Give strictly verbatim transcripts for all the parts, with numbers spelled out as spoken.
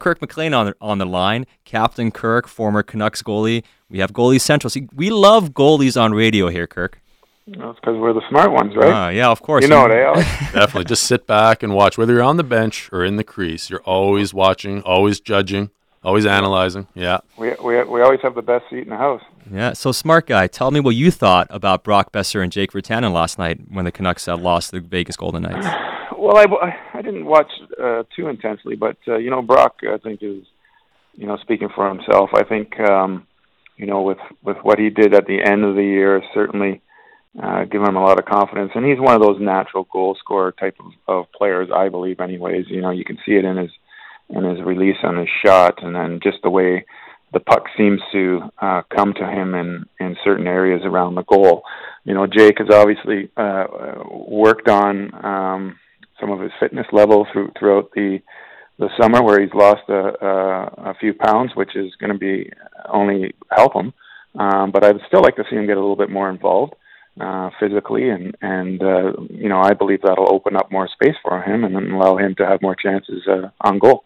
Kirk McLean on the, on the line. Captain Kirk, former Canucks goalie. We have Goalie Central. See, we love goalies on radio here, Kirk. That's because we're the smart ones, right? Uh, yeah, of course. You know it, eh, Alex? Definitely. Just sit back and watch. Whether you're on the bench or in the crease, you're always watching, always judging, always analyzing. Yeah. We we we always have the best seat in the house. Yeah, so smart guy. Tell me what you thought about Brock Besser and Jake Virtanen last night when the Canucks uh, lost to the Vegas Golden Knights. Well, I, I didn't watch uh, too intensely, but, uh, you know, Brock, I think, is, you know, speaking for himself. I think, um, you know, with, with what he did at the end of the year, certainly uh, given him a lot of confidence. And he's one of those natural goal scorer type of, of players, I believe, anyways. You know, you can see it in his in his release on his shot, and then just the way the puck seems to uh, come to him in, in certain areas around the goal. You know, Jake has obviously uh, worked on um, some of his fitness level through, throughout the the summer, where he's lost a, a, a few pounds, which is going to be only help him. Um, but I'd still like to see him get a little bit more involved uh, physically, and and uh, you know, I believe that'll open up more space for him and allow him to have more chances uh, on goal.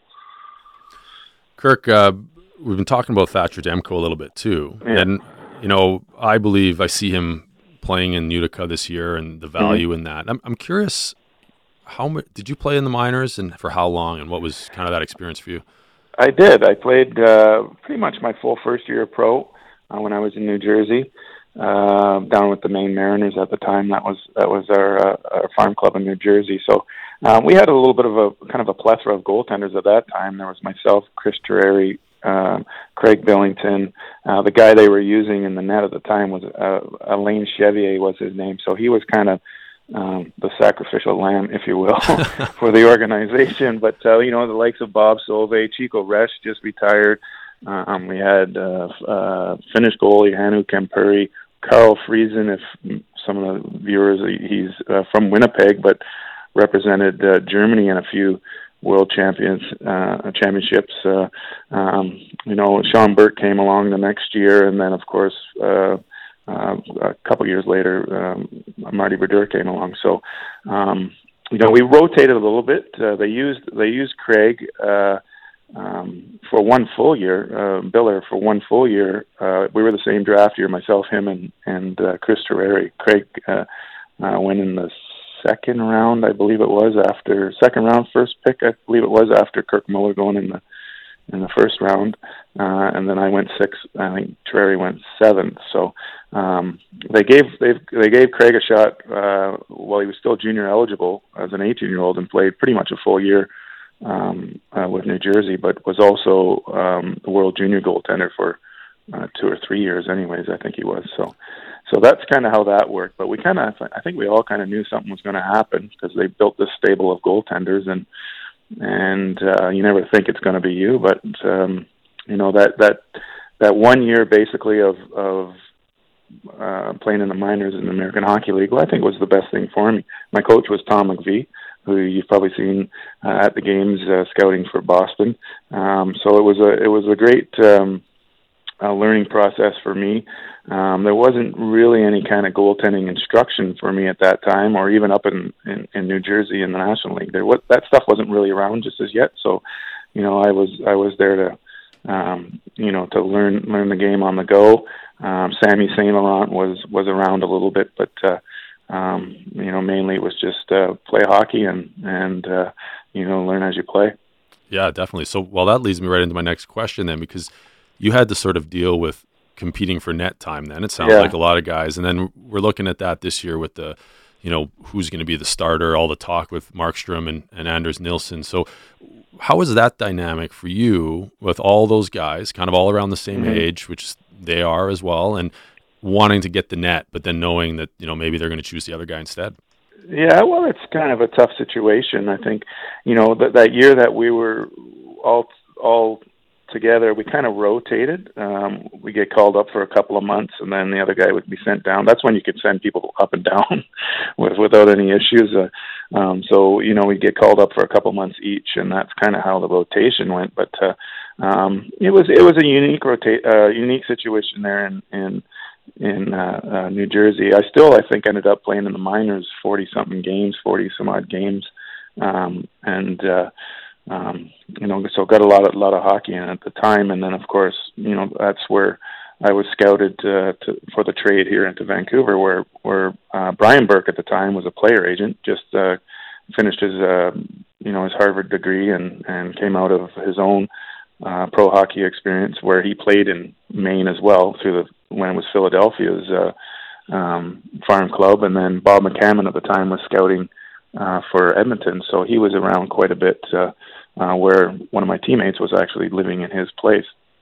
Kirk, uh, we've been talking about Thatcher Demko a little bit too, yeah. and you know, I believe I see him playing in Utica this year, and the value mm-hmm. in that. I'm, I'm curious, how much did you play in the minors, and for how long, and what was kind of that experience for you? I did. I played uh, pretty much my full first year of pro uh, when I was in New Jersey, uh, down with the Maine Mariners at the time. That was that was our, uh, our farm club in New Jersey. So um, we had a little bit of a kind of a plethora of goaltenders at that time. There was myself, Chris Terreri, um, Craig Billington. Uh, the guy they were using in the net at the time was uh, Alain Chevier was his name. So he was kind of um, the sacrificial lamb, if you will, for the organization. But, uh, you know, the likes of Bob Solvay, Chico Resch just retired. Um, we had uh, uh, Finnish goalie Hannu Kempuri, Carl Friesen, if some of the viewers, he's uh, from Winnipeg, but represented uh, Germany in a few world champions uh, championships. Uh, um, you know, Sean Burke came along the next year, and then, of course, uh, uh, a couple years later, um, Marty Brodeur came along. So, um, you know, we rotated a little bit. Uh, they used they used Craig uh, um, for one full year, uh, Biller for one full year. Uh, we were the same draft year, myself, him, and and uh, Chris Terreri. Craig uh, uh, went in the second round, I believe it was, after second round, first pick, I believe it was, after Kirk Muller going in the in the first round, uh, and then I went sixth. I think Terreri went seventh. So um, they gave they they gave Craig a shot uh, while he was still junior eligible as an eighteen-year-old, and played pretty much a full year um, uh, with New Jersey, but was also um, the world junior goaltender for uh, two or three years, anyways. I think he was so. So that's kind of how that worked. But we kind of, I think we all kind of knew something was going to happen because they built this stable of goaltenders, and and uh, you never think it's going to be you. But um, you know, that that that one year basically of of uh, playing in the minors in the American Hockey League, well, I think was the best thing for me. My coach was Tom McVie, who you've probably seen uh, at the games uh, scouting for Boston. Um, so it was a it was a great um, uh, learning process for me. Um, there wasn't really any kind of goaltending instruction for me at that time, or even up in, in, in New Jersey in the National League. There was, that stuff wasn't really around just as yet. So, you know, I was I was there to, um, you know, to learn learn the game on the go. Um, Sammy Saint Laurent was was around a little bit, but uh, um, you know, mainly it was just uh, play hockey and and uh, you know, learn as you play. Yeah, definitely. So, well, that leads me right into my next question then, because you had to sort of deal with competing for net time then. It sounds yeah. like a lot of guys. And then we're looking at that this year with the, you know, who's going to be the starter, all the talk with Markstrom and, and Anders Nilsson. So how is that dynamic for you with all those guys kind of all around the same mm-hmm. age, which they are as well, and wanting to get the net, but then knowing that, you know, maybe they're going to choose the other guy instead? Yeah, well, it's kind of a tough situation. I think, you know, that that year that we were all all together, we kind of rotated. Um, we get called up for a couple of months, and then the other guy would be sent down. That's when you could send people up and down with, without any issues. Uh, um, so, you know, we get called up for a couple of months each, and that's kind of how the rotation went. But uh, um, it was it was a unique rota- uh, unique situation there in in, in uh, uh, New Jersey. I still, I think, ended up playing in the minors forty something games, forty some odd games, um, and. Uh, um, you know, so got a lot of lot of hockey in at the time. And then, of course, you know, that's where I was scouted uh, to, for the trade here into Vancouver, where where uh, Brian Burke at the time was a player agent, just uh, finished his uh, you know his Harvard degree and and came out of his own uh, pro hockey experience, where he played in Maine as well through the when it was Philadelphia's uh, um, farm club, and then Bob McCammon at the time was scouting uh, for Edmonton, so he was around quite a bit. Uh, uh, where one of my teammates was actually living in his place.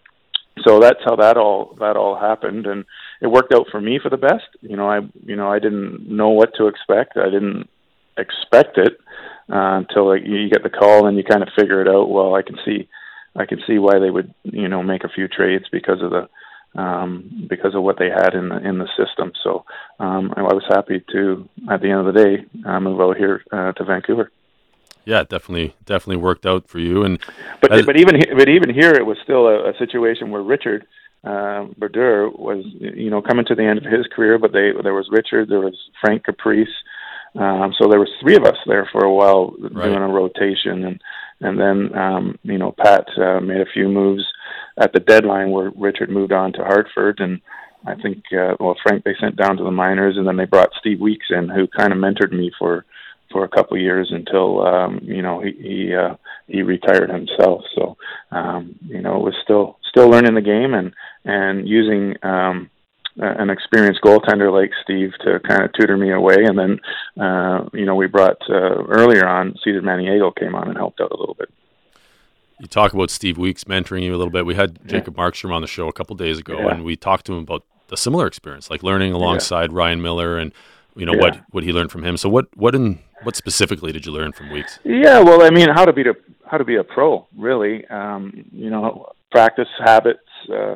So that's how that all that all happened, and it worked out for me for the best. You know, I you know I didn't know what to expect. I didn't expect it uh, until like, you get the call and you kind of figure it out. Well, I can see I can see why they would you know make a few trades because of the um, because of what they had in the in the system. So um, I, I was happy to at the end of the day uh, move out here uh, to Vancouver. Yeah, it definitely, definitely worked out for you. And but as, but even but even here, it was still a, a situation where Richard uh, Brodeur was you know coming to the end of his career. But they there was Richard, there was Frank Caprice, um, so there was three of us there for a while right. doing a rotation, and and then um, you know Pat uh, made a few moves at the deadline where Richard moved on to Hartford, and I think uh, well Frank they sent down to the minors, and then they brought Steve Weeks in, who kind of mentored me for. for a couple of years until um, you know he he, uh, he retired himself. So um, you know it was still still learning the game and and using um, an experienced goaltender like Steve to kind of tutor me away. And then uh, you know we brought uh, earlier on Cesar Maniego came on and helped out a little bit. You talk about Steve Weeks mentoring you a little bit. We had Jacob yeah. Markstrom on the show a couple of days ago, yeah. and we talked to him about a similar experience, like learning alongside yeah. Ryan Miller and. You know yeah. what, what he learned from him. So what what in what specifically did you learn from Weeks? Yeah, well, I mean, how to be a how to be a pro, really. Um, you know, practice habits. Uh,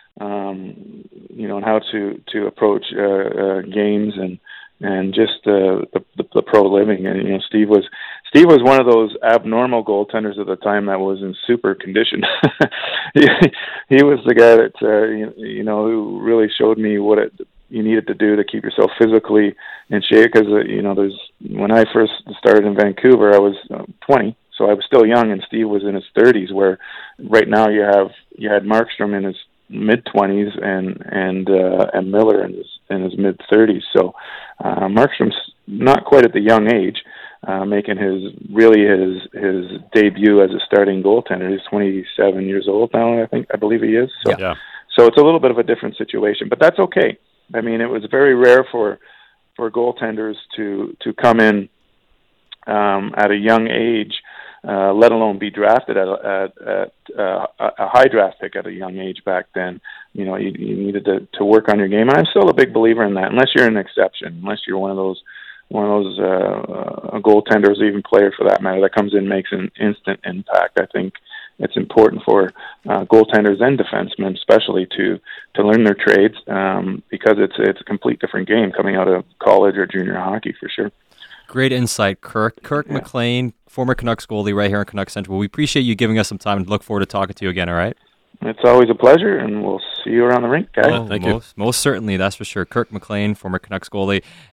um, you know, and how to to approach uh, uh, games and and just uh, the, the the pro living. And you know, Steve was Steve was one of those abnormal goaltenders at the time that was in super condition. he, he was the guy that uh, you, you know who really showed me what it. you needed to do to keep yourself physically in shape because, uh, you know, there's, when I first started in Vancouver, I was uh, twenty, so I was still young, and Steve was in his thirties, where right now you have, you had Markstrom in his mid-twenties and, and, uh, and Miller in his, in his mid-thirties, so uh, Markstrom's not quite at the young age, uh, making his, really his, his debut as a starting goaltender. He's twenty-seven years old now, I think, I believe he is, so, yeah. so it's a little bit of a different situation, but that's okay. I mean, it was very rare for for goaltenders to to come in um, at a young age, uh, let alone be drafted at, a, at, at uh, a high draft pick at a young age back then. You know, you, you needed to, to work on your game, and I'm still a big believer in that. Unless you're an exception, unless you're one of those one of those uh, goaltenders, or even player for that matter, that comes in and makes an instant impact. I think it's important for uh, goaltenders and defensemen, especially to to learn their trades um, because it's it's a complete different game coming out of college or junior hockey for sure. Great insight, Kirk. Kirk yeah. McLean, former Canucks goalie, right here in Canucks Central. We appreciate you giving us some time and look forward to talking to you again. All right. It's always a pleasure, and we'll see you around the rink, guys. Oh, thank most, you. Most certainly, that's for sure. Kirk McLean, former Canucks goalie.